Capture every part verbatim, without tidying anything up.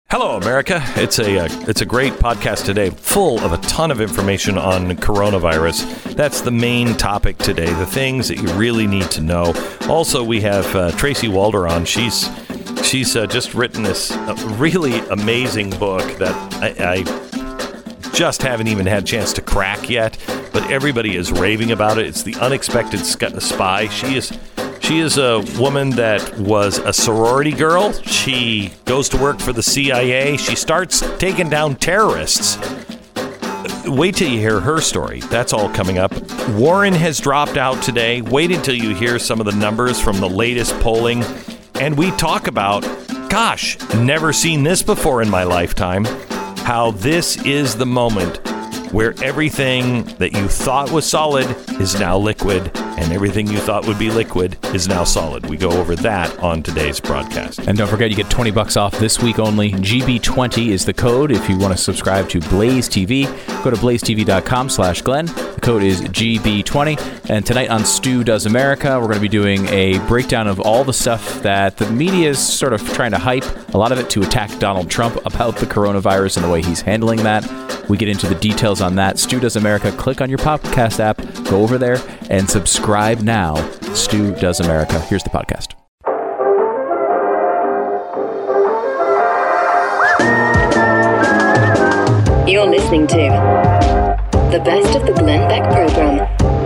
Hello, America. It's a uh, it's a great podcast today, full of a ton of information on coronavirus. That's the main topic today, the things that you really need to know. Also, we have uh, Tracy Walder on. She's she's uh, just written this uh, really amazing book that I, I just haven't even had a chance to crack yet, but everybody is raving about it. It's The Unexpected Spy. She is... She is a woman that was a sorority girl. She goes to work for the C I A. She starts taking down terrorists. Wait till you hear her story. That's all coming up. Warren has dropped out today. Wait until you hear some of the numbers from the latest polling. And we talk about, gosh, never seen this before in my lifetime, how this is the moment where everything that you thought was solid is now liquid, and everything you thought would be liquid is now solid. We go over that on today's broadcast. And don't forget, you get twenty bucks off this week only. G B twenty is the code if you want to subscribe to Blaze T V. Go to blazetv.com slash Glenn. The code is G B twenty. And tonight on Stu Does America, we're going to be doing a breakdown of all the stuff that the media is sort of trying to hype, a lot of it to attack Donald Trump about the coronavirus and the way he's handling that. We get into the details on that. Stu Does America. Click on your podcast app, go over there, and subscribe now. Stu Does America. Here's the podcast. You're listening to the Best of the Glenn Beck program.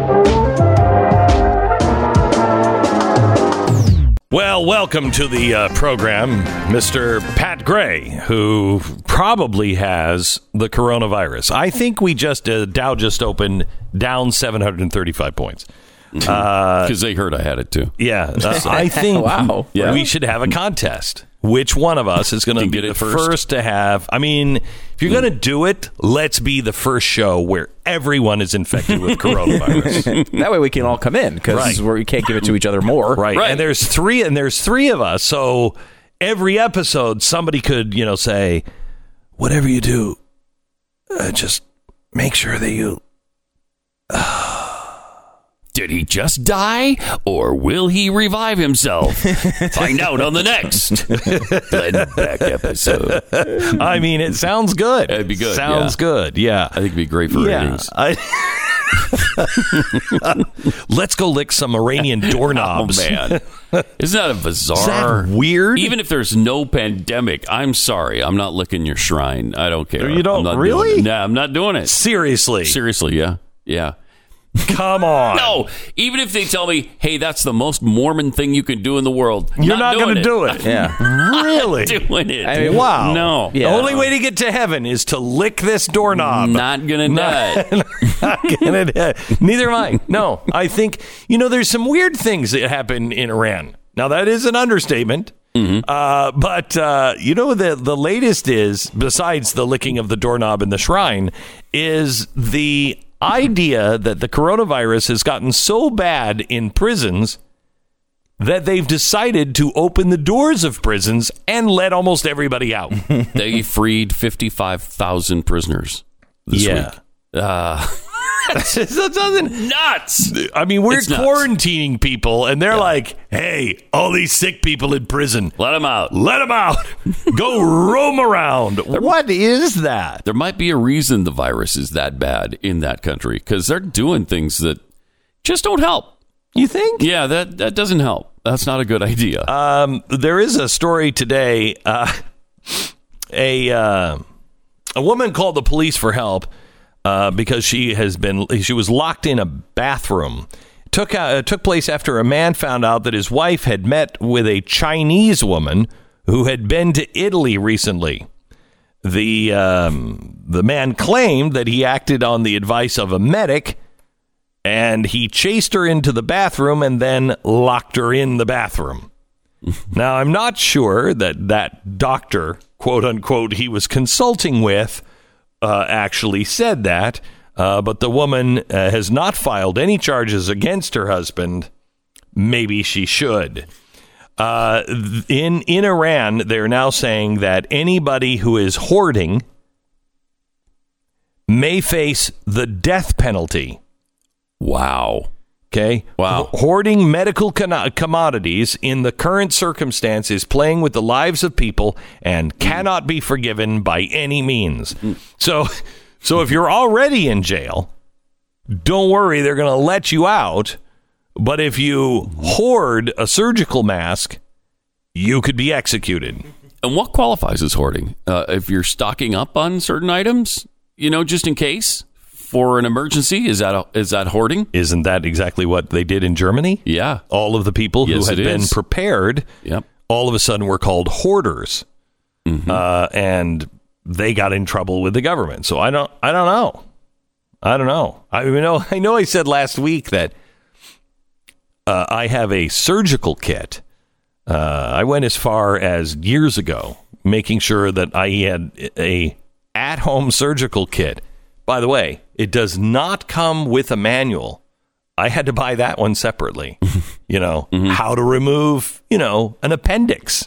Well, welcome to the uh, program, Mister Pat Gray, who probably has the coronavirus. I think we just, uh, Dow just opened down seven hundred thirty-five points. Because uh, they heard I had it too. Yeah. Uh, I think wow. yeah. we should have a contest. Which one of us is going to be the first? first to have? I mean, if you're going to do it, let's be the first show where everyone is infected with coronavirus. That way we can all come in, because right. we can't give it to each other more. Right. right. And there's three, and there's three of us. So every episode, somebody could, you know, say, whatever you do, uh, just make sure that you. Uh, Did he just die, or will he revive himself? Find out on the next Glenn Beck episode. I mean, it sounds good. It'd be good. Sounds yeah. good. Yeah. I think it'd be great for yeah, ratings. I, let's go lick some Iranian doorknobs. Oh, man. Isn't that a bizarre? Is that weird? Even if there's no pandemic, I'm sorry. I'm not licking your shrine. I don't care. You don't I'm not really? No, nah, I'm not doing it. Seriously? Seriously, yeah. Yeah. Come on. No, even if they tell me, hey, that's the most Mormon thing you can do in the world. You're not, not going to do it. Yeah. Really? doing it. I mean, wow. No. Yeah. The only way to get to heaven is to lick this doorknob. Not going to die. Not gonna die. Neither am I. No. I think, you know, there's some weird things that happen in Iran. Now, that is an understatement. Mm-hmm. Uh, but, uh, you know, the, the latest is, besides the licking of the doorknob in the shrine, is the idea that the coronavirus has gotten so bad in prisons that they've decided to open the doors of prisons and let almost everybody out. They freed fifty-five thousand prisoners this yeah. week. Uh, that doesn't nuts. I mean, we're It's nuts. quarantining people, and they're Yeah. like, "Hey, all these sick people in prison, Let them out. let them out. Go roam around." What is that? There might be a reason the virus is that bad in that country, because they're doing things that just don't help. You think? Yeah, that, that doesn't help. That's not a good idea. Um, there is a story today. Uh, a uh, a woman called the police for help uh, because she has been she was locked in a bathroom. Took uh, took place after a man found out that his wife had met with a Chinese woman who had been to Italy recently. The um, the man claimed that he acted on the advice of a medic, and he chased her into the bathroom and then locked her in the bathroom. Now, I'm not sure that that doctor, quote unquote, he was consulting with, uh, actually said that, uh, but the woman uh, has not filed any charges against her husband. Maybe she should. Uh, in in Iran, they're now saying that anybody who is hoarding may face the death penalty. Wow. Okay. Wow. Hoarding medical con- commodities in the current circumstance is playing with the lives of people and cannot be forgiven by any means. So, so if you're already in jail, don't worry, they're going to let you out. But if you hoard a surgical mask, you could be executed. And what qualifies as hoarding? Uh, if you're stocking up on certain items, you know, just in case for an emergency, is that a, is that hoarding? Isn't that exactly what they did in Germany? Yeah. All of the people Yes, who had it been is. prepared, Yep. all of a sudden were called hoarders, Mm-hmm. uh, and they got in trouble with the government. So I don't, I don't know, I don't know. I you know, I know. I said last week that uh, I have a surgical kit. Uh, I went as far as years ago making sure that I had a at-home surgical kit. By the way, it does not come with a manual. I had to buy that one separately. You know, mm-hmm. how to remove, you know, an appendix.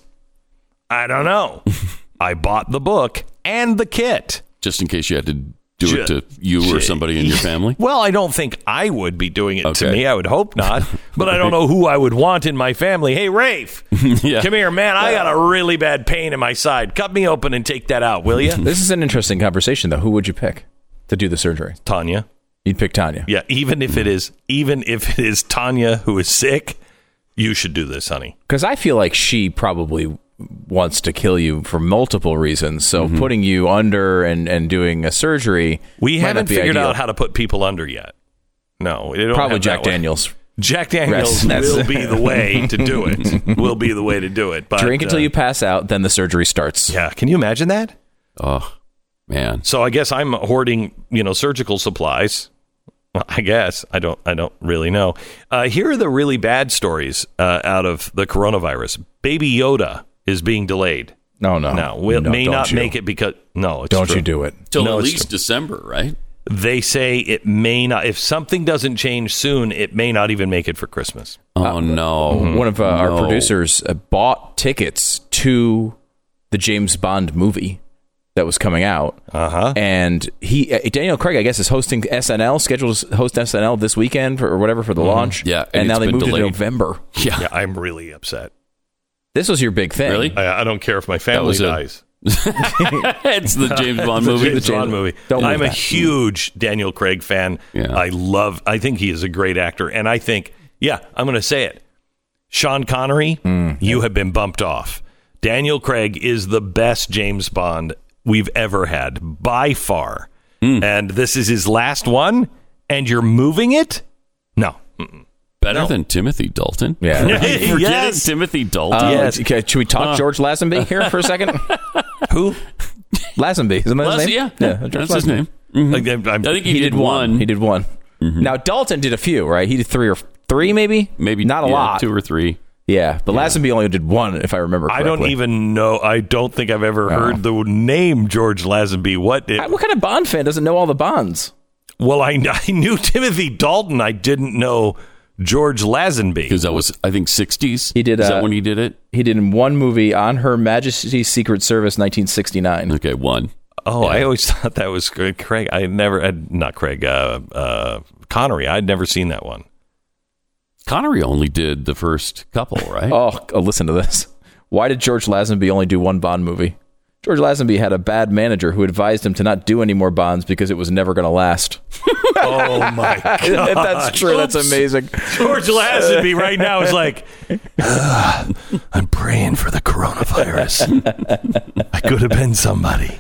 I don't know. I bought the book and the kit. Just in case you had to do Ju- it to you or somebody in your family? Well, I don't think I would be doing it Okay. to me. I would hope not. But I don't know who I would want in my family. Hey, Rafe, Yeah. come here, man. I got a really bad pain in my side. Cut me open and take that out, will you? This is an interesting conversation, though. Who would you pick to do the surgery? Tanya. You'd pick Tanya. Yeah, even if it is, even if it is Tanya who is sick, you should do this, honey. Because I feel like she probably wants to kill you for multiple reasons. So Mm-hmm. putting you under and, and doing a surgery, We might haven't not be figured ideal. out how to put people under yet. No, it don't Probably have Jack that way. Daniels. Jack Daniels That's- will be the way to do it. Will be the way to do it. But, Drink until uh, you pass out, then the surgery starts. Yeah, can you imagine that? Oh, man. So I guess I'm hoarding, you know, surgical supplies. Well, I guess I don't. I don't really know. Uh, here are the really bad stories uh, out of the coronavirus. Baby Yoda is being delayed. No, no. Now, we No, may don't not you. make it because no, it's Don't true. you do it. Till No, at it's least true. December, right? They say it may not. If something doesn't change soon, it may not even make it for Christmas. Oh, no. One of uh, our No. producers uh, bought tickets to the James Bond movie that was coming out. Uh-huh. And he, uh, Daniel Craig, I guess, is hosting S N L, scheduled to host S N L this weekend for, or whatever for the launch. Yeah, And, and now it's they been moved it delayed. to November. Yeah. Yeah, I'm really upset. This was your big thing. Really? I, I don't care if my family was a- dies. It's the James Bond The movie. James James- Bond movie. Don't I'm move a that. huge Daniel Craig fan. Yeah. I love. I think he is a great actor, and I think, yeah, I'm going to say it. Sean Connery, you have been bumped off. Daniel Craig is the best James Bond we've ever had by far, and this is his last one. And you're moving it? No. Mm-mm. Better No. than Timothy Dalton. Yeah. Forgetting Yes. Timothy Dalton. Uh, Yes. okay, should we talk George Lazenby here for a second? Who? Lazenby, isn't that his Las- name? yeah, George that's his Lazenby. name. Like, I'm- I'm- I think he, He, did, one. He did one. Mm-hmm. Now Dalton did a few, right? He did three or three, maybe. Maybe not a yeah, lot. two or three. Yeah, but Lazenby only did one, if I remember I correctly. don't even know. I don't think I've ever heard the name George Lazenby. What? It, I- What kind of Bond fan doesn't know all the Bonds? well, I, I knew Timothy Dalton. I didn't know George Lazenby. Because that was, I think, sixties. He did, Is uh, that when he did it? He did in one movie, On Her Majesty's Secret Service, nineteen sixty-nine. Okay, one. Oh, I always thought that was Craig. Craig. I had never, had, not Craig, uh, uh, Connery. I'd never seen that one. Connery only did the first couple, right? Oh, oh, listen to this. Why did George Lazenby only do one Bond movie? George Lazenby had a bad manager who advised him to not do any more Bonds because it was never going to last. Oh my God. If that's true. That's Oops. amazing. George Lazenby right now is like, "Ah, I'm praying for the coronavirus. I could have been somebody.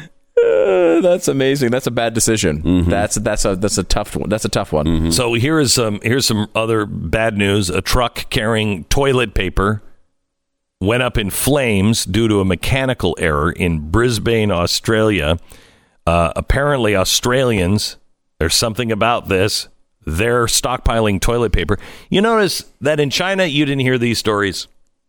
Uh, that's amazing. That's a bad decision. Mm-hmm. That's that's a that's a tough one. That's a tough one. So here is some here's some other bad news. A truck carrying toilet paper went up in flames due to a mechanical error in Brisbane, Australia. Uh, apparently, Australians, there's something about this. They're stockpiling toilet paper. You notice that in China, you didn't hear these stories.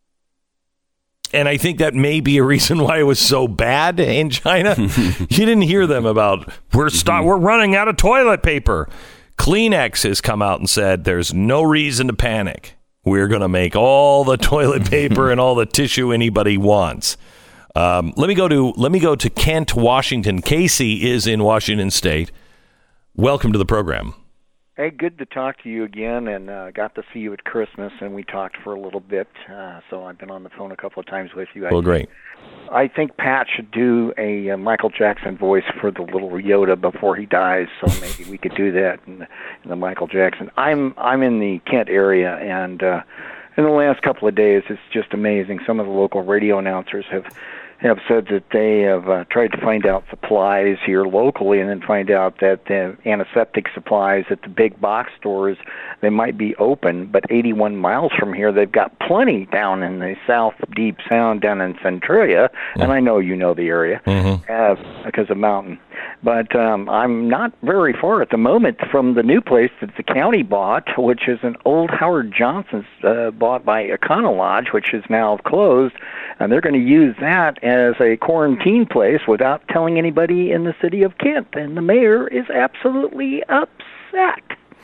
And I think that may be a reason why it was so bad in China. You didn't hear them about, we're st- we're running out of toilet paper. Kleenex has come out and said there's no reason to panic. We're going to make all the toilet paper and all the tissue anybody wants. Um, let me go to let me go to Kent, Washington. Casey is in Washington State. Welcome to the program. Hey, good to talk to you again, and uh, got to see you at Christmas, and we talked for a little bit, uh, so I've been on the phone a couple of times with you. Well, I, great. I think Pat should do a uh, Michael Jackson voice for the little Yoda before he dies, so maybe we could do that in the, in the Michael Jackson. I'm I'm in the Kent area, and uh, in the last couple of days, it's just amazing. Some of the local radio announcers have have said that they have uh, tried to find out supplies here locally and then find out that the antiseptic supplies at the big box stores, they might be open, but eighty-one miles from here, they've got plenty down in the South Deep Sound down in Centralia, mm-hmm. and I know you know the area mm-hmm. uh, because of Mountain. But um, I'm not very far at the moment from the new place that the county bought, which is an old Howard Johnson's uh, bought by Econolodge, which is now closed, and they're going to use that as a quarantine place without telling anybody in the city of Kent, and the mayor is absolutely upset.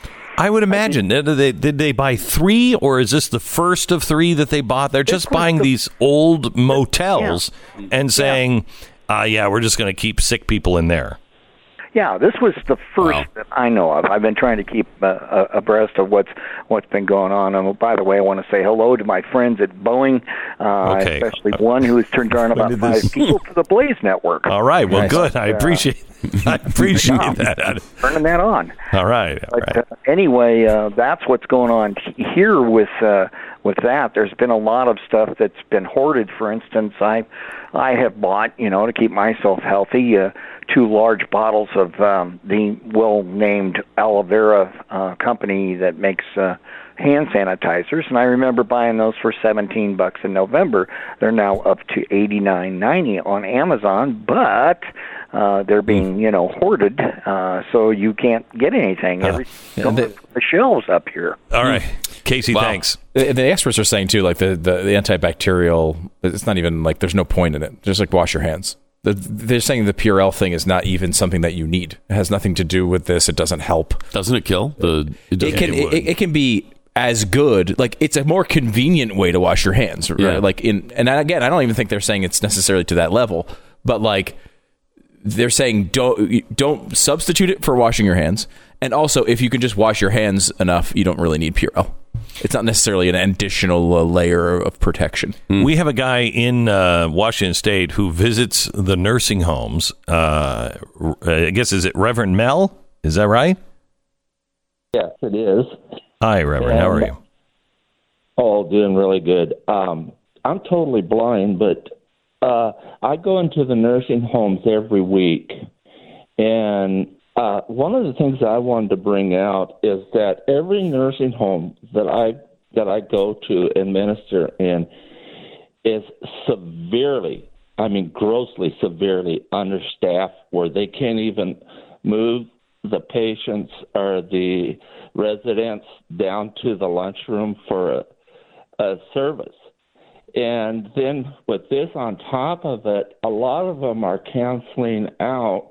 I would imagine. Did they, did they buy three, or is this the first of three that they bought? They're just buying the, these old motels yeah. and saying, yeah. Uh, yeah, we're just going to keep sick people in there. Yeah, this was the first wow. that I know of. I've been trying to keep uh, abreast of what's what's been going on. And by the way, I want to say hello to my friends at Boeing, uh, okay. especially one who has turned around about five people to the Blaze Network. All right, well, nice. Good. I appreciate I appreciate that. Turning that on. All right. All but, right. Uh, anyway, uh, that's what's going on here with uh, with that. There's been a lot of stuff that's been hoarded. For instance, I I have bought, you know, to keep myself healthy, uh, two large bottles of um, the well-named aloe vera uh, company that makes uh, hand sanitizers, and I remember buying those for seventeen bucks in November. They're now up to eighty-nine ninety on Amazon, but uh, they're being, you know, hoarded, uh, so you can't get anything. Every uh, yeah, the, the shelves up here. All right, Casey, wow. thanks. The, the experts are saying too, like the, the the antibacterial. It's not even like there's no point in it. Just like wash your hands. The, they're saying the Purell thing is not even something that you need. It has nothing to do with this. It doesn't help. Doesn't it kill? The, it, it can. It, it can be as good. Like it's a more convenient way to wash your hands. Right? Yeah. Like in and again, I don't even think they're saying it's necessarily to that level. But like they're saying, don't don't substitute it for washing your hands. And also, if you can just wash your hands enough, you don't really need Purell. It's not necessarily an additional uh, layer of protection. Mm. We have a guy in uh, Washington State who visits the nursing homes. Uh, I guess, is it Reverend Mel? Is that right? Yes, it is. Hi, Reverend. And, how are you? Oh, doing really good. Um, I'm totally blind, but uh, I go into the nursing homes every week. And Uh, one of the things that I wanted to bring out is that every nursing home that I that I go to and minister in is severely, I mean grossly severely understaffed, where they can't even move the patients or the residents down to the lunchroom for a, a service. And then with this on top of it, a lot of them are canceling out.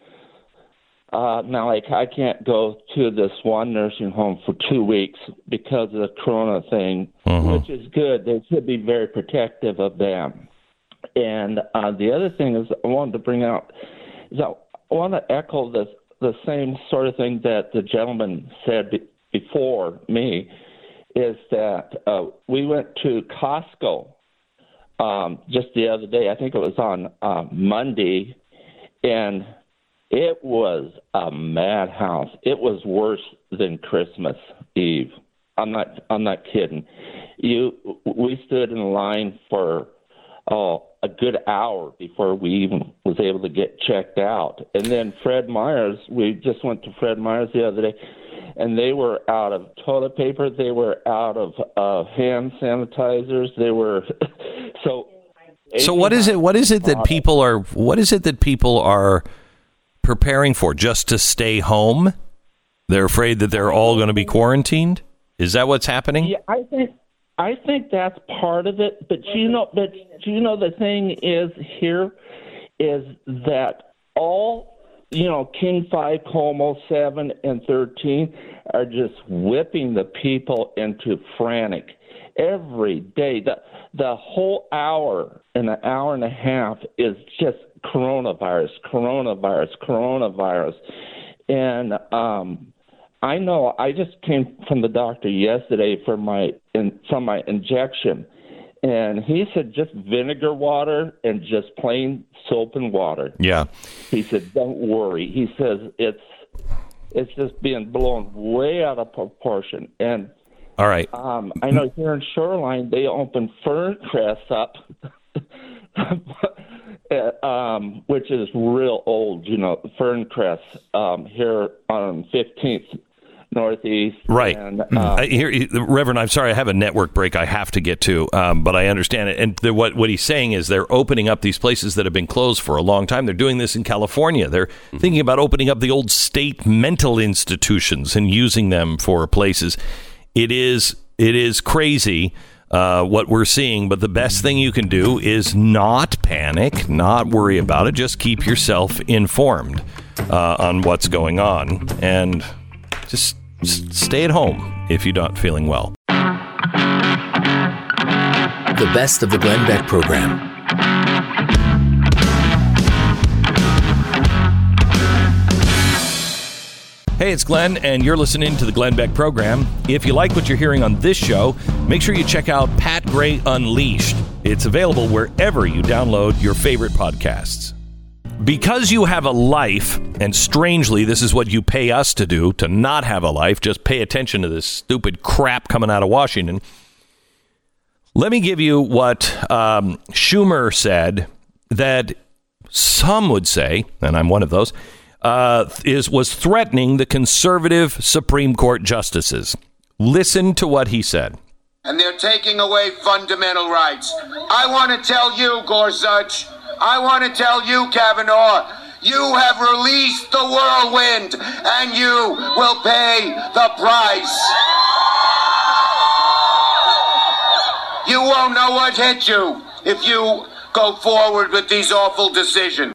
Uh, now, like, I can't go to this one nursing home for two weeks because of the corona thing, mm-hmm. which is good. They should be very protective of them. And uh, the other thing is I wanted to bring out is I want to echo this, the same sort of thing that the gentleman said be- before me, is that uh, we went to Costco um, just the other day. I think it was on uh, Monday, and it was a madhouse. It was worse than Christmas Eve. I'm not. I'm not kidding. You. We stood in line for oh a good hour before we even was able to get checked out. And then Fred Meyer's. We just went to Fred Meyer's the other day, and they were out of toilet paper. They were out of uh, hand sanitizers. They were so. So what is it? What is it that people are? What is it that people are preparing for? Just to stay home? They're afraid that they're all going to be quarantined? Is that what's happening? Yeah, I think I think that's part of it. But you know, but you know, the thing is here is that all you know, King five, Como seven, and thirteen are just whipping the people into frantic every day. The the whole hour and an hour and a half is just coronavirus, coronavirus, coronavirus. And um, I know. I just came from the doctor yesterday for my in, from my injection, and he said just vinegar water and just plain soap and water. Yeah. He said, don't worry. He says it's it's just being blown way out of proportion. And all right. Um, I know here in Shoreline they opened Ferncrest up, um, which is real old. You know, Ferncrest um, here on fifteenth. Northeast. Right. And, uh, I, here, Reverend, I'm sorry, I have a network break I have to get to, um, but I understand it. And the, what, what he's saying is they're opening up these places that have been closed for a long time. They're doing this in California. They're mm-hmm. thinking about opening up the old state mental institutions and using them for places. It is, it is crazy uh, what we're seeing, but the best thing you can do is not panic, not worry about it. Just keep yourself informed uh, on what's going on. And just stay at home if you're not feeling well. The best of the Glenn Beck program. Hey, it's Glenn, and you're listening to the Glenn Beck program. If you like what you're hearing on this show, make sure you check out Pat Gray Unleashed. It's available wherever you download your favorite podcasts. Because you have a life, and strangely, this is what you pay us to do, to not have a life, just pay attention to this stupid crap coming out of Washington. Let me give you what um, Schumer said that some would say, and I'm one of those, uh, is was threatening the conservative Supreme Court justices. Listen to what he said. And they're taking away fundamental rights. I want to tell you, Gorsuch, I want to tell you, Kavanaugh, you have released the whirlwind, and you will pay the price. You won't know what hit you if you go forward with these awful decisions.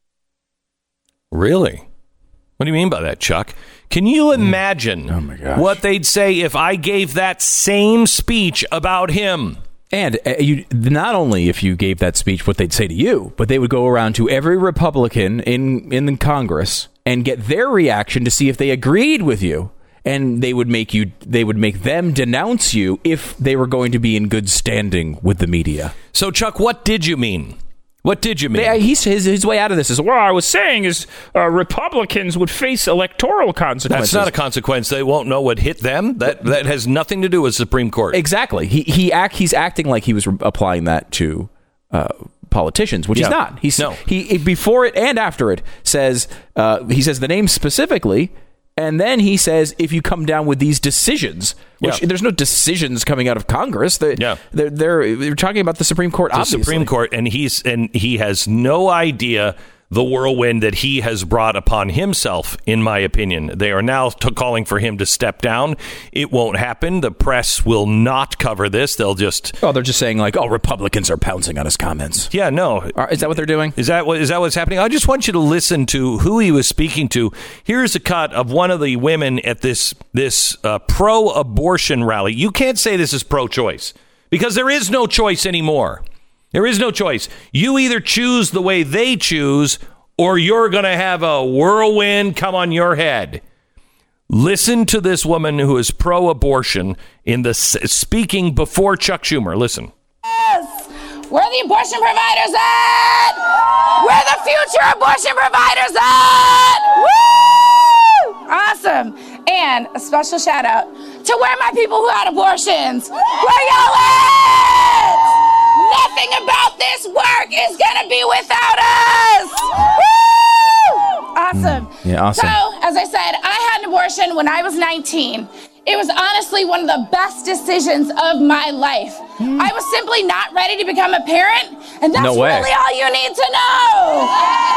Really? What do you mean by that, Chuck? Can you imagine oh my gosh. what they'd say if I gave that same speech about him? And uh, you, not only if you gave that speech, what they'd say to you, but they would go around to every Republican in, in the Congress and get their reaction to see if they agreed with you. And they would make you, they would make them denounce you if they were going to be in good standing with the media. So, Chuck, what did you mean? What did you mean? They, he's, his, his way out of this is, what I was saying is uh, Republicans would face electoral consequences. That's not a consequence. They won't know what hit them. That that has nothing to do with Supreme Court. Exactly. He he act he's acting like he was re- applying that to uh, politicians, which yeah. he's not. He's no. he before it and after it says uh, he says the name specifically. And then he says, if you come down with these decisions, which yeah. there's no decisions coming out of Congress. They, yeah. they're, they're, they're talking about the Supreme Court, the obviously. Supreme Court, and he's and he has no idea the whirlwind that he has brought upon himself, in my opinion. They are now t- calling for him to step down. It won't happen. The press will not cover this. They'll just... Oh, they're just saying like, oh, Republicans are pouncing on his comments. Yeah, no. Is that what they're doing? Is that what is that what's happening? I just want you to listen to who he was speaking to. Here's a cut of one of the women at this, this uh, pro-abortion rally. You can't say this is pro-choice, because there is no choice anymore. There is no choice. You either choose the way they choose, or you're going to have a whirlwind come on your head. Listen to this woman who is pro-abortion in the speaking before Chuck Schumer. Listen. Yes. Where are the abortion providers at? Where are the future abortion providers at? Woo! Awesome. And a special shout out to where my people who had abortions. Where y'all at? Nothing about this work is going to be without us. Woo! Awesome. Mm, yeah, awesome. So, as I said, I had an abortion when I was nineteen. It was honestly one of the best decisions of my life. Mm. I was simply not ready to become a parent, and that's no way. really all you need to know.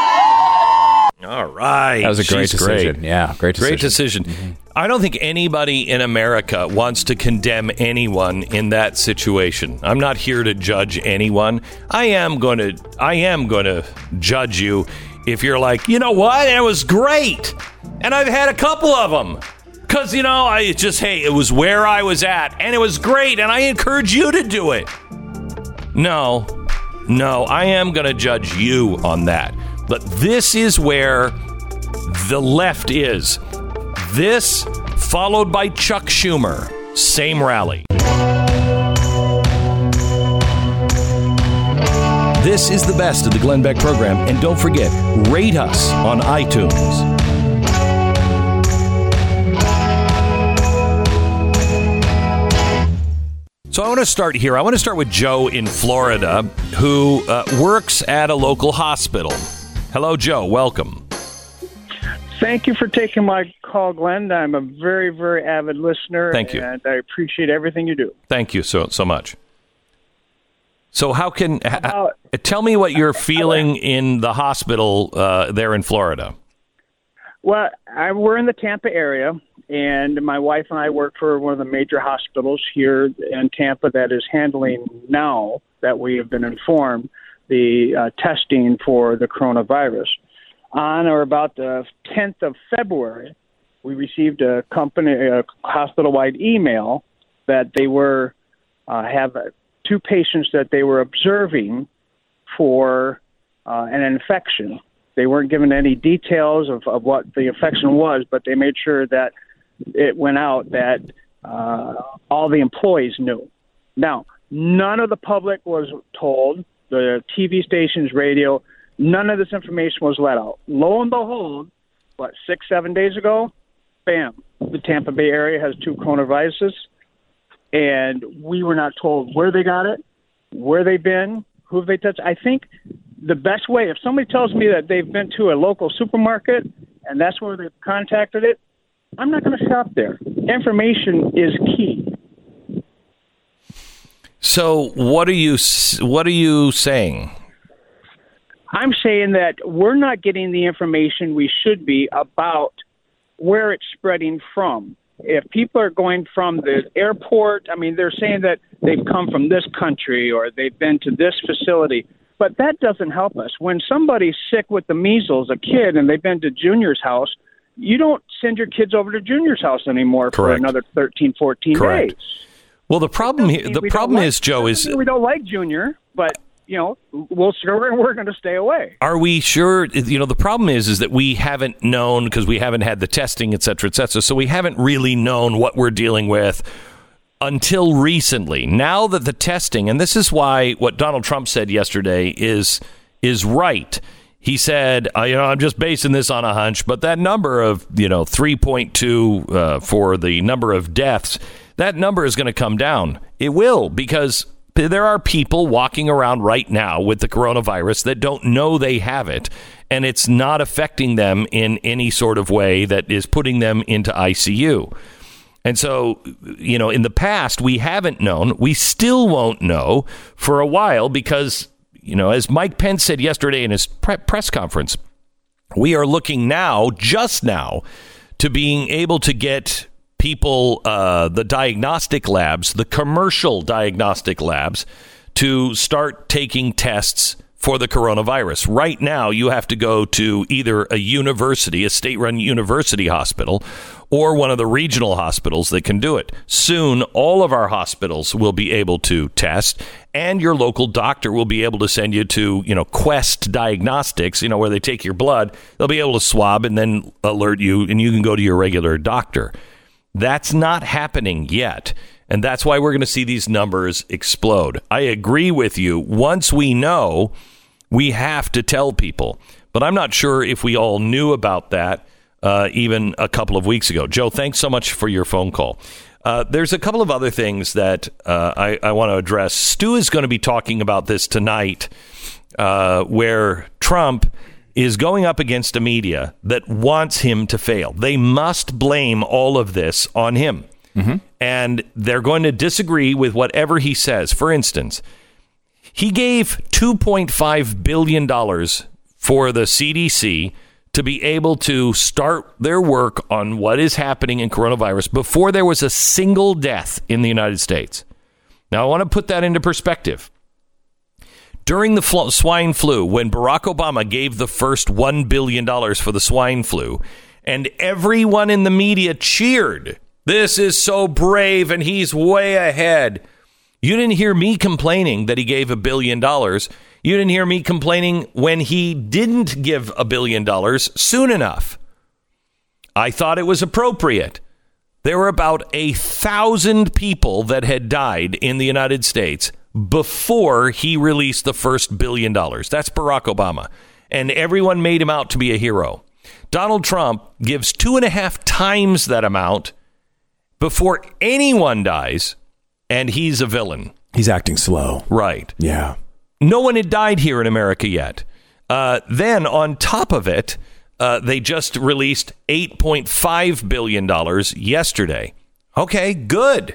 All right. That was a great She's decision. Great. Yeah, great decision. Great decision. Mm-hmm. I don't think anybody in America wants to condemn anyone in that situation. I'm not here to judge anyone. I am going to I am going to judge you if you're like, you know what? It was great. And I've had a couple of them. Because, you know, I just, hey, it was where I was at. And it was great. And I encourage you to do it. No. No, I am going to judge you on that. But this is where the left is. This followed by Chuck Schumer. Same rally. This is the best of the Glenn Beck program, and don't forget, rate us on iTunes. So I want to start here. I want to start with Joe in Florida, who uh, works at a local hospital. Hello, Joe. Welcome. Thank you for taking my call, Glenn. I'm a very, very avid listener. Thank you. And I appreciate everything you do. Thank you so so much. So how can uh, tell me what you're feeling in the hospital uh, there in Florida? Well, I, we're in the Tampa area, and my wife and I work for one of the major hospitals here in Tampa that is handling now that we have been informed the uh, testing for the coronavirus. On or about the tenth of February, we received a company, a hospital-wide email that they were uh, have two patients that they were observing for uh, an infection. They weren't given any details of, of what the infection was, but they made sure that it went out that uh, all the employees knew. Now, none of the public was told, the T V stations, radio, none of this information was let out. Lo and behold, what, six, seven days ago, bam, the Tampa Bay area has two coronaviruses, and we were not told where they got it, where they've been, who have they touched. I think the best way, if somebody tells me that they've been to a local supermarket and that's where they've contacted it, I'm not going to shop there. Information is key. So what are you what are you saying? I'm saying that we're not getting the information we should be about where it's spreading from. If people are going from the airport, I mean, they're saying that they've come from this country or they've been to this facility, but that doesn't help us. When somebody's sick with the measles, a kid, and they've been to Junior's house, you don't send your kids over to Junior's house anymore. Correct. For another thirteen, fourteen Correct. days. Well, the problem here, the problem like, is, Joe, is we don't like Junior, but you know, we'll sure we're going to stay away. Are we sure? You know, the problem is, is that we haven't known because we haven't had the testing, et cetera, et cetera. So we haven't really known what we're dealing with until recently. Now that the testing, and this is why what Donald Trump said yesterday is is right. He said, uh, you know, I'm just basing this on a hunch, but that number of, you know, three point two uh, for the number of deaths, that number is going to come down. It will, because there are people walking around right now with the coronavirus that don't know they have it, and it's not affecting them in any sort of way that is putting them into I C U. And so, you know, in the past, we haven't known. We still won't know for a while because, you know, as Mike Pence said yesterday in his pre- press conference, we are looking now, just now, to being able to get people, uh, the diagnostic labs, the commercial diagnostic labs, to start taking tests for the coronavirus. Right now, you have to go to either a university, a state-run university hospital, or one of the regional hospitals that can do it. Soon, all of our hospitals will be able to test, and your local doctor will be able to send you to, you know, Quest Diagnostics, you know, where they take your blood. They'll be able to swab and then alert you, and you can go to your regular doctor. That's not happening yet. And that's why we're going to see these numbers explode. I agree with you. Once we know, we have to tell people. But I'm not sure if we all knew about that uh, even a couple of weeks ago. Joe, thanks so much for your phone call. Uh, there's a couple of other things that uh, I, I want to address. Stu is going to be talking about this tonight, uh, where Trump is going up against a media that wants him to fail. They must blame all of this on him. Mm-hmm. And they're going to disagree with whatever he says. For instance, he gave two point five billion dollars for the C D C to be able to start their work on what is happening in coronavirus before there was a single death in the United States. Now, I want to put that into perspective. During the fl- swine flu, when Barack Obama gave the first one billion dollars for the swine flu, and everyone in the media cheered, this is so brave and he's way ahead. You didn't hear me complaining that he gave a billion dollars. You didn't hear me complaining when he didn't give a billion dollars soon enough. I thought it was appropriate there were about a thousand people that had died in the United States before he released the first billion dollars. That's Barack Obama. And everyone made him out to be a hero. Donald Trump gives two and a half times that amount before anyone dies, and he's a villain. He's acting slow. Right. Yeah. No one had died here in America yet. Uh, then on top of it, uh, they just released eight point five billion dollars yesterday. Okay, good.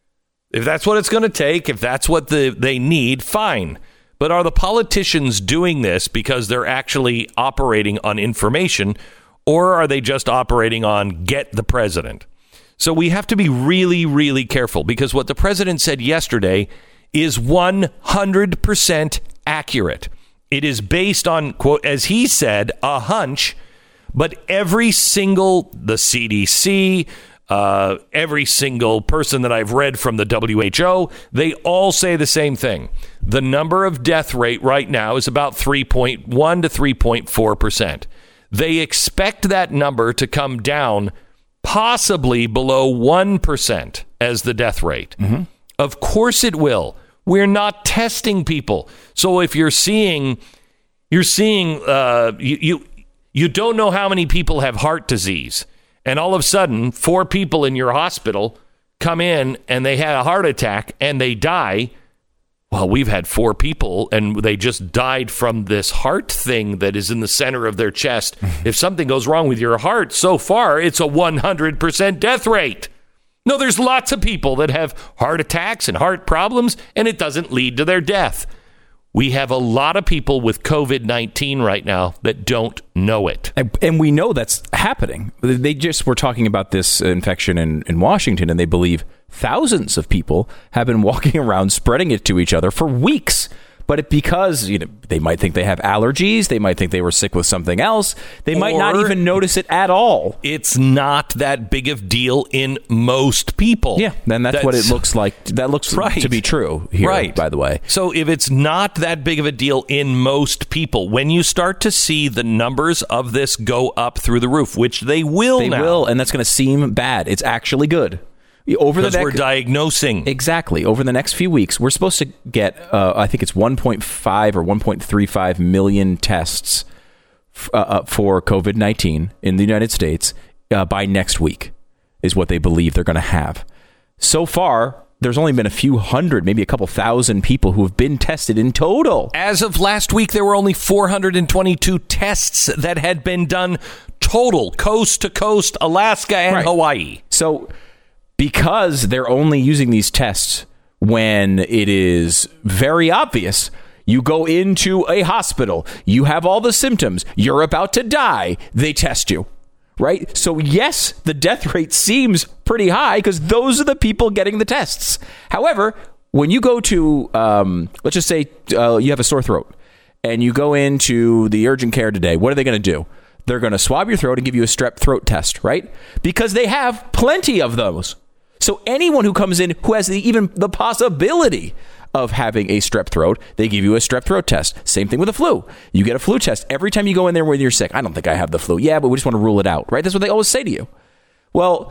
If that's what it's going to take, if that's what the, they need, fine. But are the politicians doing this because they're actually operating on information, or are they just operating on get the president? So we have to be really, really careful, because what the president said yesterday is one hundred percent accurate. It is based on, quote, as he said, a hunch, but every single, the C D C, uh, every single person that I've read from the W H O, they all say the same thing. The number of death rate right now is about three point one to three point four percent. They expect that number to come down possibly below one percent as the death rate. Mm-hmm. Of course it will. We're not testing people. So if you're seeing, you're seeing, uh, you, you, you don't know how many people have heart disease, and all of a sudden four people in your hospital come in and they had a heart attack and they die. Well, we've had four people and they just died from this heart thing that is in the center of their chest. If something goes wrong with your heart, so far, it's a one hundred percent death rate. No, there's lots of people that have heart attacks and heart problems, and it doesn't lead to their death. We have a lot of people with covid nineteen right now that don't know it. And, and we know that's happening. They just were talking about this infection in, in Washington, and they believe thousands of people have been walking around spreading it to each other for weeks. But it, because you know, they might think they have allergies, they might think they were sick with something else, they might not even notice it at all. It's not that big of deal in most people. Yeah, then that's, that's what it looks like. That looks right. to be true here, right. by the way. So if it's not that big of a deal in most people, when you start to see the numbers of this go up through the roof, which they will they now. They will, and that's going to seem bad. It's actually good. Over the next, we're diagnosing. Exactly. Over the next few weeks, we're supposed to get, uh, I think it's one point five or one point three five million tests f- uh, for covid nineteen in the United States uh, by next week, is what they believe they're going to have. So far, there's only been a few hundred, maybe a couple thousand people who have been tested in total. As of last week, there were only four hundred twenty-two tests that had been done total, coast to coast, Alaska and right. Hawaii. So because they're only using these tests when it is very obvious, you go into a hospital, you have all the symptoms, you're about to die, they test you, right? So yes, the death rate seems pretty high because those are the people getting the tests. However, when you go to, um, let's just say uh, you have a sore throat and you go into the urgent care today, what are they going to do? They're going to swab your throat and give you a strep throat test, right? Because they have plenty of those. So anyone who comes in who has the, even the possibility of having a strep throat, they give you a strep throat test. Same thing with the flu. You get a flu test every time you go in there when you're sick. I don't think I have the flu. Yeah, but we just want to rule it out, right? That's what they always say to you. Well,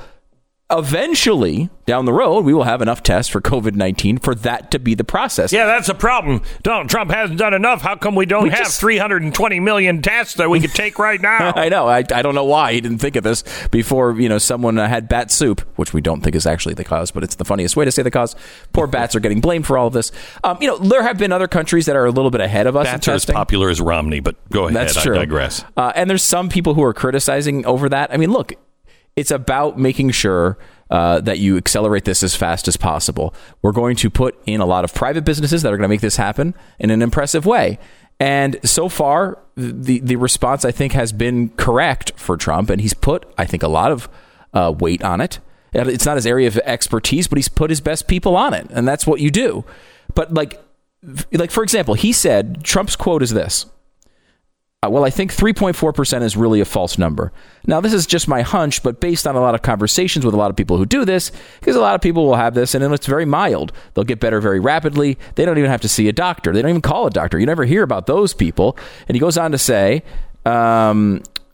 eventually, down the road, we will have enough tests for covid nineteen for that to be the process. Yeah, that's a problem. Donald Trump hasn't done enough. How come we don't we have just, three hundred twenty million tests that we could take right now? I know. I, I don't know why he didn't think of this before, you know, someone uh, had bat soup, which we don't think is actually the cause, but it's the funniest way to say the cause. Poor bats are getting blamed for all of this. Um, you know, there have been other countries that are a little bit ahead of us bats in are testing. As popular as Romney, but go ahead. That's true. I digress. Uh, and there's some people who are criticizing over that. I mean, look, it's about making sure Uh, that you accelerate this as fast as possible. We're going to put in a lot of private businesses that are going to make this happen in an impressive way. And so far, the, the response, I think, has been correct for Trump. And he's put, I think, a lot of uh, weight on it. It's not his area of expertise, but he's put his best people on it. And that's what you do. But like, like for example, he said, Trump's quote is this. Well, I think three point four percent is really a false number. Now, this is just my hunch, but based on a lot of conversations with a lot of people who do this, because a lot of people will have this, and it's very mild. They'll get better very rapidly. They don't even have to see a doctor. They don't even call a doctor. You never hear about those people. And he goes on to say, um,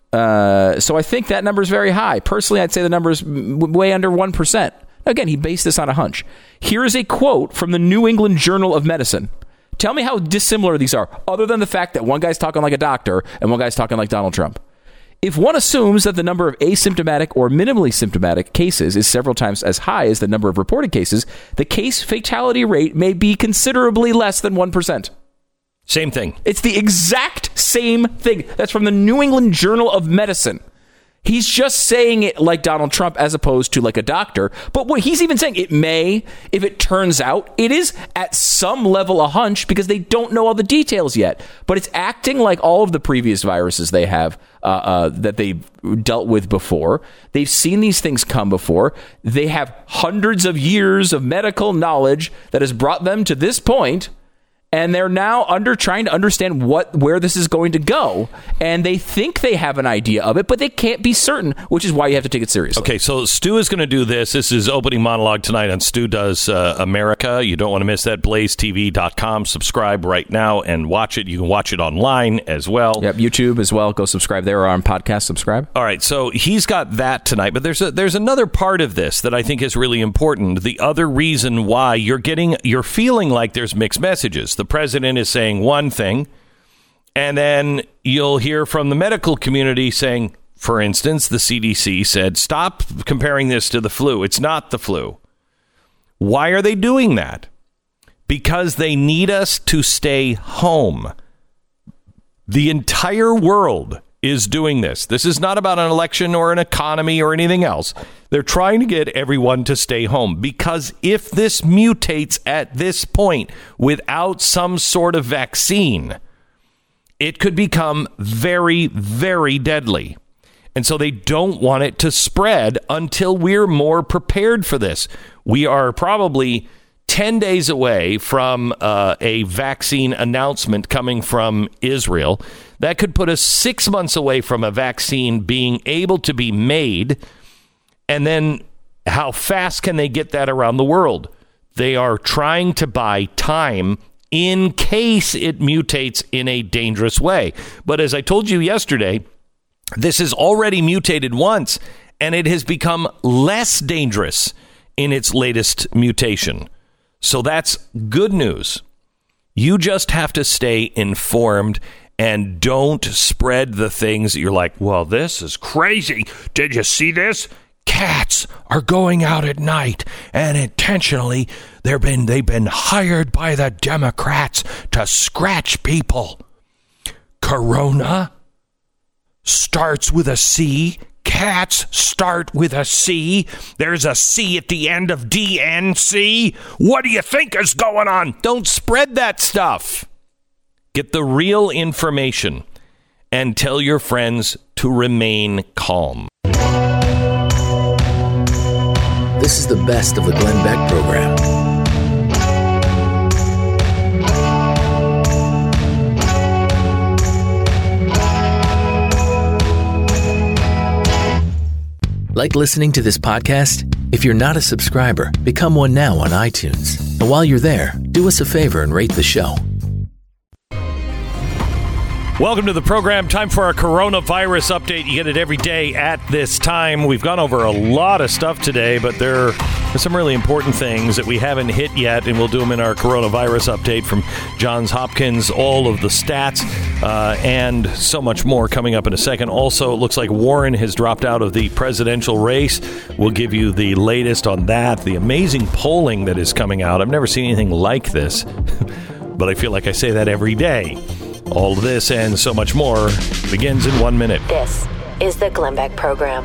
Uh, so I think that number is very high. Personally, I'd say the number is w- way under one percent. Again, he based this on a hunch. Here is a quote from the New England Journal of Medicine. Tell me how dissimilar these are, other than the fact that one guy's talking like a doctor and one guy's talking like Donald Trump. If one assumes that the number of asymptomatic or minimally symptomatic cases is several times as high as the number of reported cases, the case fatality rate may be considerably less than one percent. Same thing. It's the exact same thing. That's from the New England Journal of Medicine. He's just saying it like Donald Trump as opposed to like a doctor. But what he's even saying, it may, if it turns out, it is at some level a hunch because they don't know all the details yet. But it's acting like all of the previous viruses they have uh, uh, that they've dealt with before. They've seen these things come before. They have hundreds of years of medical knowledge that has brought them to this point. And they're now under trying to understand what where this is going to go. And they think they have an idea of it, but they can't be certain, which is why you have to take it seriously. Okay, so Stu is going to do this. This is opening monologue tonight on Stu Does uh, America. You don't want to miss that. blaze t v dot com. Subscribe right now and watch it. You can watch it online as well. Yep, YouTube as well. Go subscribe there or on podcast. Subscribe. All right, so he's got that tonight. But there's a, there's another part of this that I think is really important. The other reason why you're getting, you're feeling like there's mixed messages. The president is saying one thing, and then you'll hear from the medical community saying, for instance, the C D C said, stop comparing this to the flu. It's not the flu. Why are they doing that? Because they need us to stay home. The entire world is doing this. This is not about an election or an economy or anything else. They're trying to get everyone to stay home because if this mutates at this point without some sort of vaccine, it could become very, very deadly. And so they don't want it to spread until we're more prepared for this. We are probably ten days away from uh, a vaccine announcement coming from Israel. That could put us six months away from a vaccine being able to be made. And then how fast can they get that around the world? They are trying to buy time in case it mutates in a dangerous way. But as I told you yesterday, this has already mutated once, and it has become less dangerous in its latest mutation. So that's good news. You just have to stay informed and don't spread the things that you're like, well, this is crazy. Did you see this? Cats are going out at night and intentionally they've been they've been hired by the Democrats to scratch people. Corona starts with a C. Cats start with a C. There's a C at the end of D N C. What do you think is going on? Don't spread that stuff. Get the real information and tell your friends to remain calm. This is the best of the Glenn Beck program. Like listening to this podcast? If you're not a subscriber, become one now on iTunes. And while you're there, do us a favor and rate the show. Welcome to the program. Time for our coronavirus update. You get it every day at this time. We've gone over a lot of stuff today, but there are some really important things that we haven't hit yet, and we'll do them in our coronavirus update from Johns Hopkins, all of the stats, uh, and so much more coming up in a second. Also, it looks like Warren has dropped out of the presidential race. We'll give you the latest on that, the amazing polling that is coming out. I've never seen anything like this, but I feel like I say that every day. All of this and so much more begins in one minute. This is the Glenn Beck program.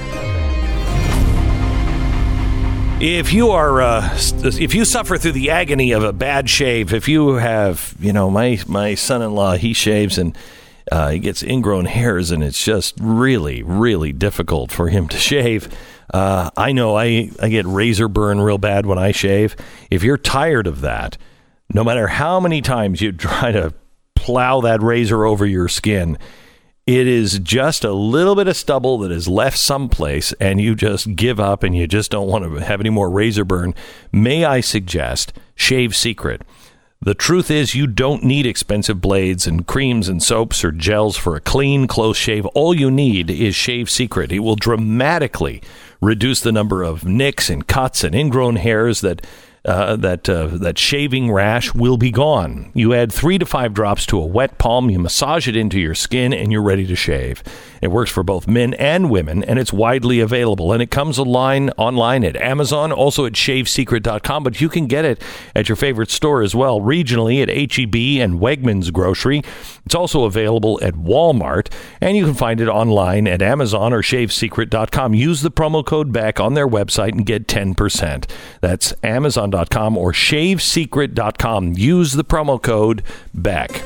If you are, uh, if you suffer through the agony of a bad shave, if you have, you know, my my son-in-law, he shaves and uh, he gets ingrown hairs, and it's just really, really difficult for him to shave. Uh, I know I I get razor burn real bad when I shave. If you're tired of that, no matter how many times you try to plow that razor over your skin, it is just a little bit of stubble that is left someplace, and you just give up and you just don't want to have any more razor burn. May I suggest Shave Secret? The truth is, you don't need expensive blades and creams and soaps or gels for a clean, close shave. All you need is Shave Secret. It will dramatically reduce the number of nicks and cuts and ingrown hairs that uh, that uh, that shaving rash will be gone. You add three to five drops to a wet palm, you massage it into your skin, and you're ready to shave. It works for both men and women, and it's widely available. And it comes online, online at Amazon, also at shave secret dot com, but you can get it at your favorite store as well, regionally at H E B and Wegmans Grocery. It's also available at Walmart, and you can find it online at Amazon or shave secret dot com. Use the promo code BECK on their website and get ten percent. That's amazon dot com or shave secret dot com. Use the promo code BECK.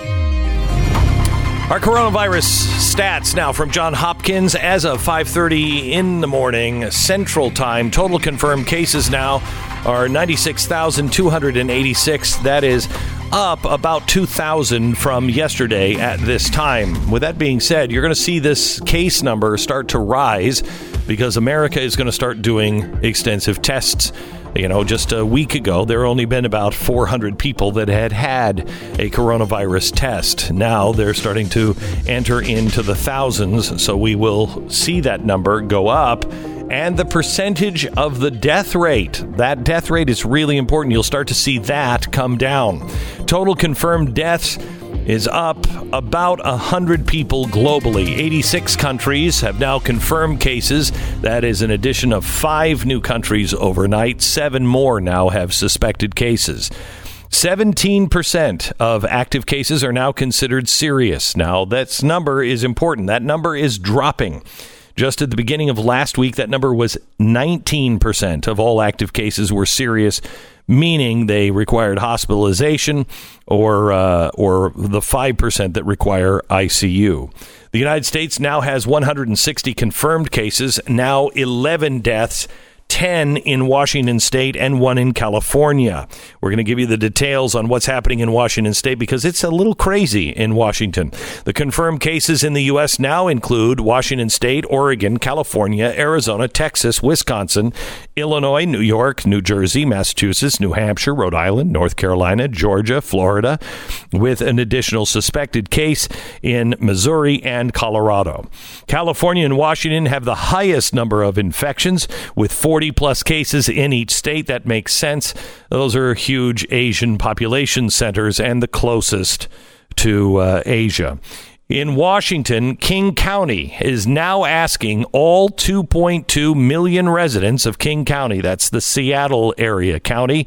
Our coronavirus stats now from Johns Hopkins as of five thirty in the morning Central Time. Total confirmed cases now are ninety-six thousand two hundred eighty-six. That is up about two thousand from yesterday at this time. With that being said, you're going to see this case number start to rise because America is going to start doing extensive tests. You know, just a week ago, there only been about four hundred people that had had a coronavirus test. Now they're starting to enter into the thousands, so we will see that number go up. And the percentage of the death rate, that death rate is really important. You'll start to see that come down. Total confirmed deaths is up about one hundred people globally. eighty-six countries have now confirmed cases. That is an addition of five new countries overnight. Seven more now have suspected cases. seventeen percent of active cases are now considered serious. Now, that number is important. That number is dropping. Just at the beginning of last week, that number was nineteen percent of all active cases were serious, meaning they required hospitalization, or uh, or the five percent that require I C U. The United States now has one hundred sixty confirmed cases, now eleven deaths, ten in Washington State and one in California. We're going to give you the details on what's happening in Washington State because it's a little crazy in Washington. The confirmed cases in the U S now include Washington State, Oregon, California, Arizona, Texas, Wisconsin, Illinois, New York, New Jersey, Massachusetts, New Hampshire, Rhode Island, North Carolina, Georgia, Florida, with an additional suspected case in Missouri and Colorado. California and Washington have the highest number of infections with forty plus cases in each state. That makes sense. Those are huge Asian population centers and the closest to uh, Asia. In Washington, King County is now asking all two point two million residents of King County, that's the Seattle area county,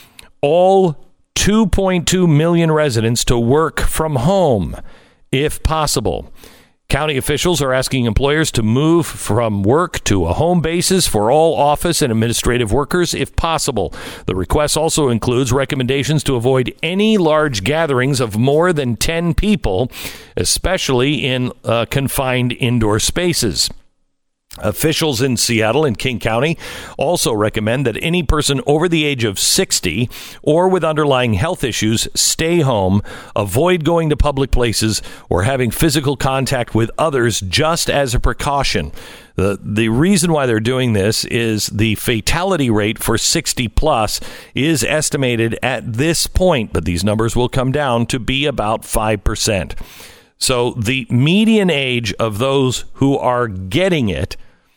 all two point two million residents to work from home if possible. County officials are asking employers to move from work to a home basis for all office and administrative workers if possible. The request also includes recommendations to avoid any large gatherings of more than ten people, especially in uh, confined indoor spaces. Officials in Seattle and King County also recommend that any person over the age of sixty or with underlying health issues stay home, avoid going to public places or having physical contact with others just as a precaution. The, the reason why they're doing this is the fatality rate for sixty plus is estimated at this point, but these numbers will come down to be about five percent. So the median age of those who are getting it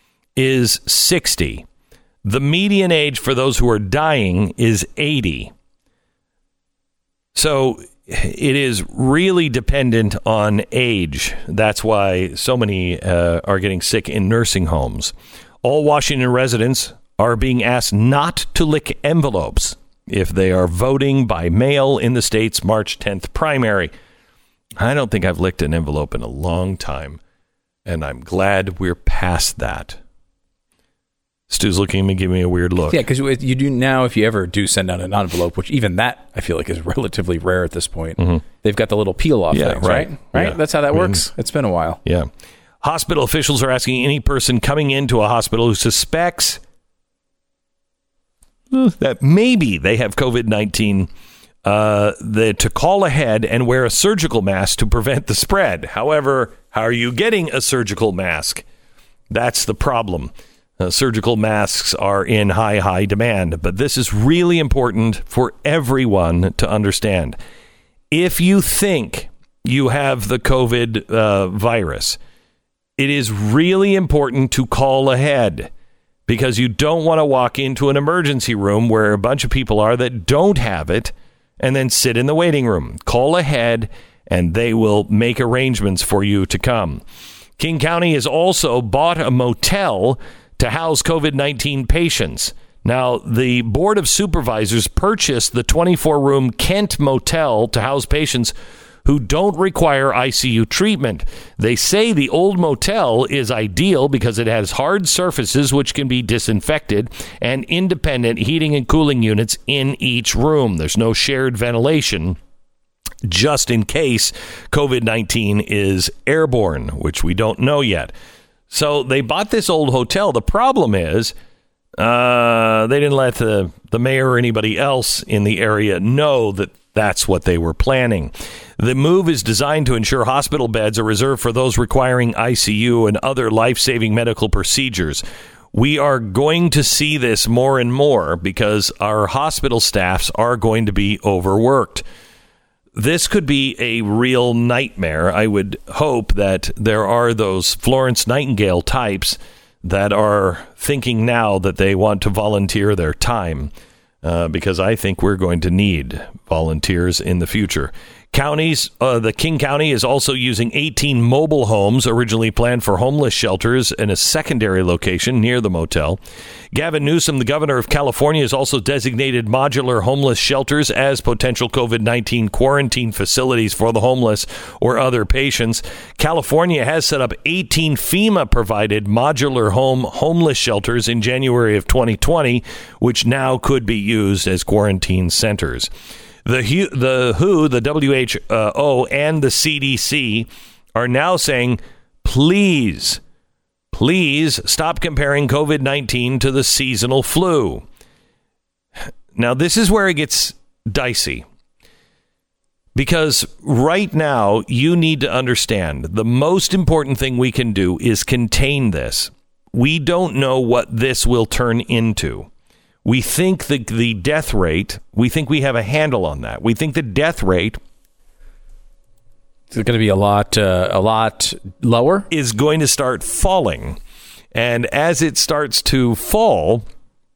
is sixty. The median age for those who are dying is eighty. So it is really dependent on age. That's why so many uh, are getting sick in nursing homes. All Washington residents are being asked not to lick envelopes if they are voting by mail in the state's March tenth primary. I don't think I've licked an envelope in a long time, and I'm glad we're past that. Stu's looking at me, giving me a weird look. Yeah, because you do now, if you ever do send out an envelope, which even that I feel like is relatively rare at this point, mm-hmm. they've got the little peel-off yeah, things, right? Right? right? Yeah. That's how that works. Mm-hmm. It's been a while. Yeah. Hospital officials are asking any person coming into a hospital who suspects that maybe they have covid nineteen Uh, the, to call ahead and wear a surgical mask to prevent the spread. However, how are you getting a surgical mask? That's the problem. Uh, surgical masks are in high, high demand. But this is really important for everyone to understand. If you think you have the COVID uh, virus, it is really important to call ahead, because you don't want to walk into an emergency room where a bunch of people are that don't have it and then sit in the waiting room. Call ahead and they will make arrangements for you to come. King County has also bought a motel to house COVID nineteen patients. Now, the Board of Supervisors purchased the twenty-four room Kent Motel to house patients who don't require I C U treatment. They say the old motel is ideal because it has hard surfaces which can be disinfected and independent heating and cooling units in each room. There's no shared ventilation, just in case COVID nineteen is airborne, which we don't know yet. So they bought this old hotel. The problem is uh, they didn't let the, the mayor or anybody else in the area know that that's what they were planning. The move is designed to ensure hospital beds are reserved for those requiring I C U and other life-saving medical procedures. We are going to see this more and more because our hospital staffs are going to be overworked. This could be a real nightmare. I would hope that there are those Florence Nightingale types that are thinking now that they want to volunteer their time. Uh, because I think we're going to need volunteers in the future. Counties, uh, the King County is also using eighteen mobile homes originally planned for homeless shelters in a secondary location near the motel. Gavin Newsom, the governor of California, has also designated modular homeless shelters as potential COVID nineteen quarantine facilities for the homeless or other patients. California has set up eighteen FEMA-provided modular home homeless shelters in January of twenty twenty, which now could be used as quarantine centers. The the W H O, the W H O, and the C D C are now saying, please, please stop comparing COVID nineteen to the seasonal flu. Now, this is where it gets dicey. Because right now, you need to understand the most important thing we can do is contain this. We don't know what this will turn into. We think the the death rate, we think we have a handle on that. We think the death rate is going to be a lot, uh, a lot lower. Is going to start falling. And as it starts to fall,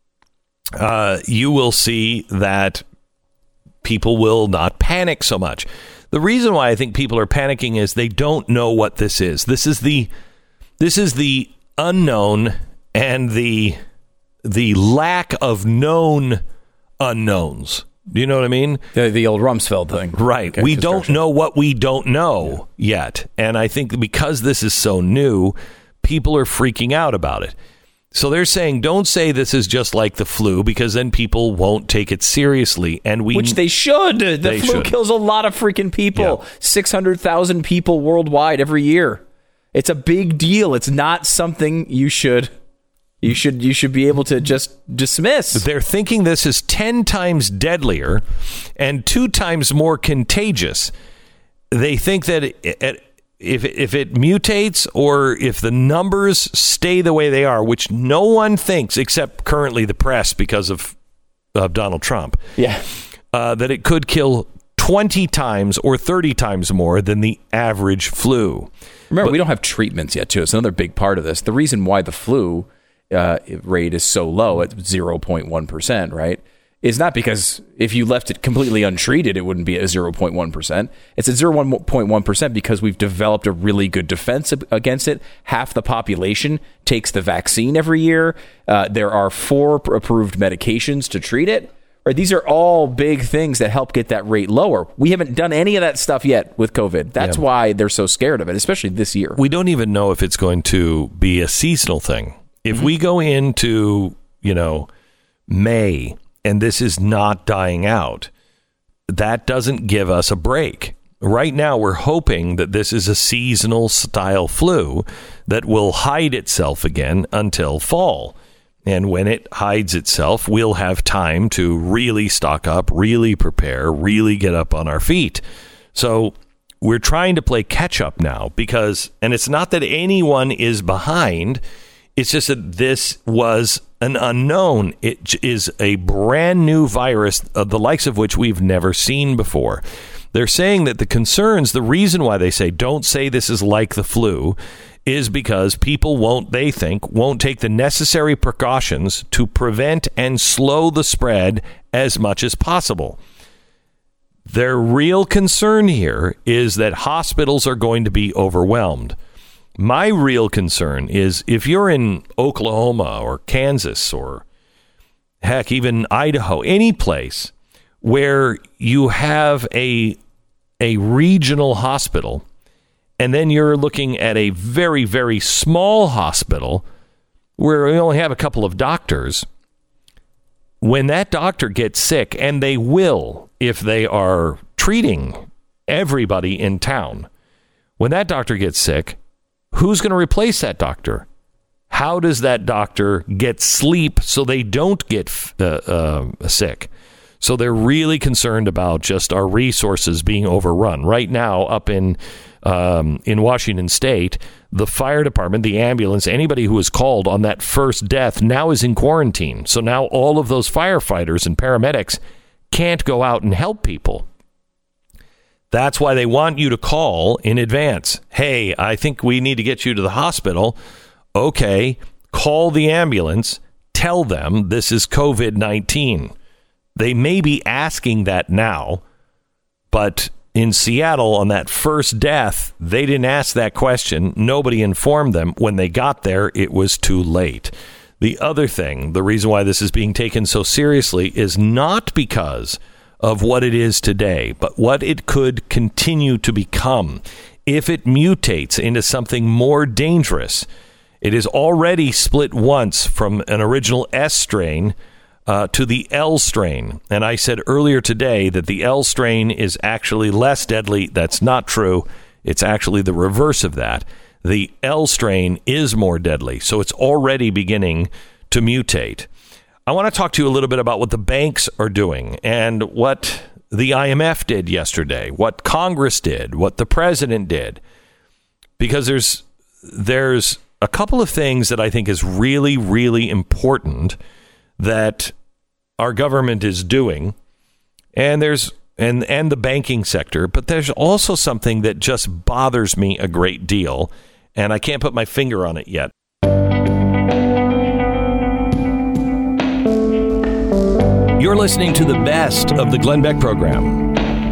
uh, you will see that people will not panic so much. The reason why I think people are panicking is they don't know what this is. This is the this is the unknown and the the lack of known unknowns. Do you know what I mean? The, the old Rumsfeld thing. Right. Okay, we don't know what we don't know yeah. yet. And I think because this is so new, people are freaking out about it. So they're saying, don't say this is just like the flu, because then people won't take it seriously. And we, Which they should. The they flu should. kills a lot of freaking people. Yeah. six hundred thousand people worldwide every year. It's a big deal. It's not something you should... You should you should be able to just dismiss. They're thinking this is ten times deadlier and two times more contagious. They think that it, if if it mutates or if the numbers stay the way they are, which no one thinks except currently the press because of, of Donald Trump, yeah, uh, that it could kill twenty times or thirty times more than the average flu. Remember, but, we don't have treatments yet, too. It's another big part of this. The reason why the flu Uh, rate is so low at zero point one percent, right, is not because if you left it completely untreated, it wouldn't be at zero point one percent. It's at zero point one percent because we've developed a really good defense against it. Half the population takes the vaccine every year. Uh, there are four approved medications to treat it. Right? These are all big things that help get that rate lower. We haven't done any of that stuff yet with COVID. That's yeah. why they're so scared of it, especially this year. We don't even know if it's going to be a seasonal thing. If we go into, you know, May and this is not dying out, that doesn't give us a break. Right now, we're hoping that this is a seasonal style flu that will hide itself again until fall. And when it hides itself, we'll have time to really stock up, really prepare, really get up on our feet. So we're trying to play catch up now because, and it's not that anyone is behind. It's just that this was an unknown. It is a brand new virus, of the likes of which we've never seen before. They're saying that the concerns, the reason why they say don't say this is like the flu, is because people won't, they think, won't take the necessary precautions to prevent and slow the spread as much as possible. Their real concern here is that hospitals are going to be overwhelmed. My real concern is if you're in Oklahoma or Kansas or, heck, even Idaho, any place where you have a a regional hospital, and then you're looking at a very, very small hospital where we only have a couple of doctors, when that doctor gets sick, and they will if they are treating everybody in town, when that doctor gets sick, who's going to replace that doctor? How does that doctor get sleep so they don't get uh, uh, sick? So they're really concerned about just our resources being overrun. Right now, up in um, in Washington State, the fire department, the ambulance, anybody who was called on that first death now is in quarantine. So now all of those firefighters and paramedics can't go out and help people. That's why they want you to call in advance. Hey, I think we need to get you to the hospital. Okay, call the ambulance. Tell them this is covid nineteen. They may be asking that now, but in Seattle on that first death, they didn't ask that question. Nobody informed them. When they got there, it was too late. The other thing, the reason why this is being taken so seriously is not because of what it is today, but what it could continue to become if it mutates into something more dangerous. It is already split once from an original S strain uh, to the L strain. And I said earlier today that the L strain is actually less deadly. That's not true. It's actually the reverse of that. The L strain is more deadly. So it's already beginning to mutate. I want to talk to you a little bit about what the banks are doing and what the I M F did yesterday, what Congress did, what the president did, because there's there's a couple of things that I think is really, really important that our government is doing, and there's and and the banking sector, but there's also something that just bothers me a great deal, and I can't put my finger on it yet. You're listening to the best of the Glenn Beck program.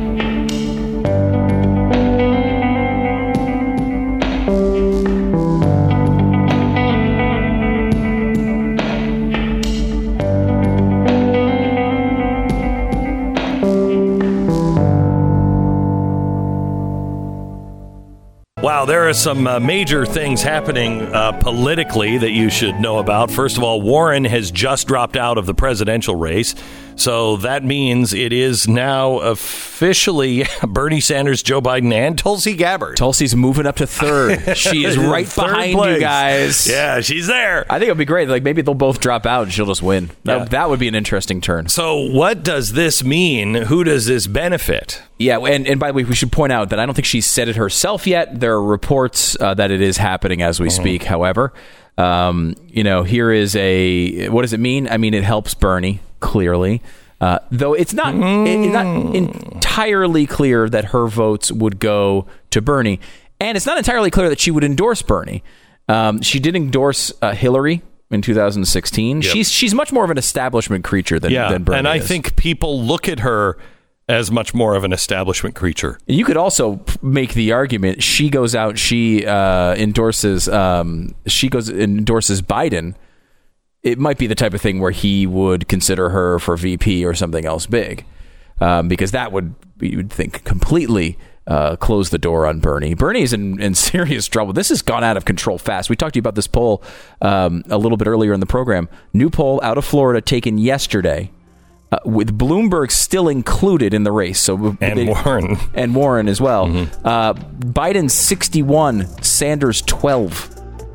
Wow, there are some uh, major things happening uh, politically that you should know about. First of all, Warren has just dropped out of the presidential race. So that means it is now officially Bernie Sanders, Joe Biden, and Tulsi Gabbard. Tulsi's moving up to third. She is right behind place. You guys. Yeah, she's there. I think it'll be great. Like maybe they'll both drop out and she'll just win. That, yeah. that would be an interesting turn. So what does this mean? Who does this benefit? Yeah, and, and by the way, we should point out that I don't think she's said it herself yet. There are reports uh, that it is happening as we mm-hmm. speak. However, um, you know, here is a, what does it mean? I mean, it helps Bernie, clearly. Uh, though it's not, mm. it, it's not entirely clear that her votes would go to Bernie. And it's not entirely clear that she would endorse Bernie. Um, she did endorse uh, Hillary in two thousand sixteen. Yep. She's she's much more of an establishment creature than, yeah, than Bernie and I is. think people look at her as much more of an establishment creature. You could also make the argument she goes out, she uh, endorses, um, she goes endorses Biden. It might be the type of thing where he would consider her for V P or something else big, um, because that would, you would think, completely uh, close the door on Bernie. Bernie's in, in serious trouble. This has gone out of control fast. We talked to you about this poll um, a little bit earlier in the program. New poll out of Florida taken yesterday. Uh, with Bloomberg still included in the race, so and they, Warren and Warren as well. Mm-hmm. Uh, Biden sixty-one, Sanders twelve.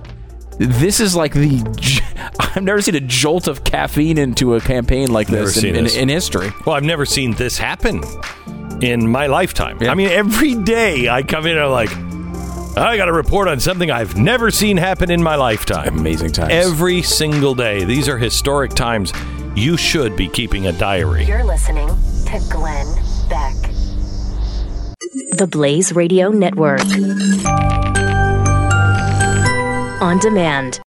This is like the I've never seen a jolt of caffeine into a campaign like never this in, in, this in history. Well, I've never seen this happen in my lifetime. Yeah. I mean, every day I come in and I'm like, I got to report on something I've never seen happen in my lifetime. Amazing times. Every single day. These are historic times. You should be keeping a diary. You're listening to Glenn Beck. The Blaze Radio Network. On demand.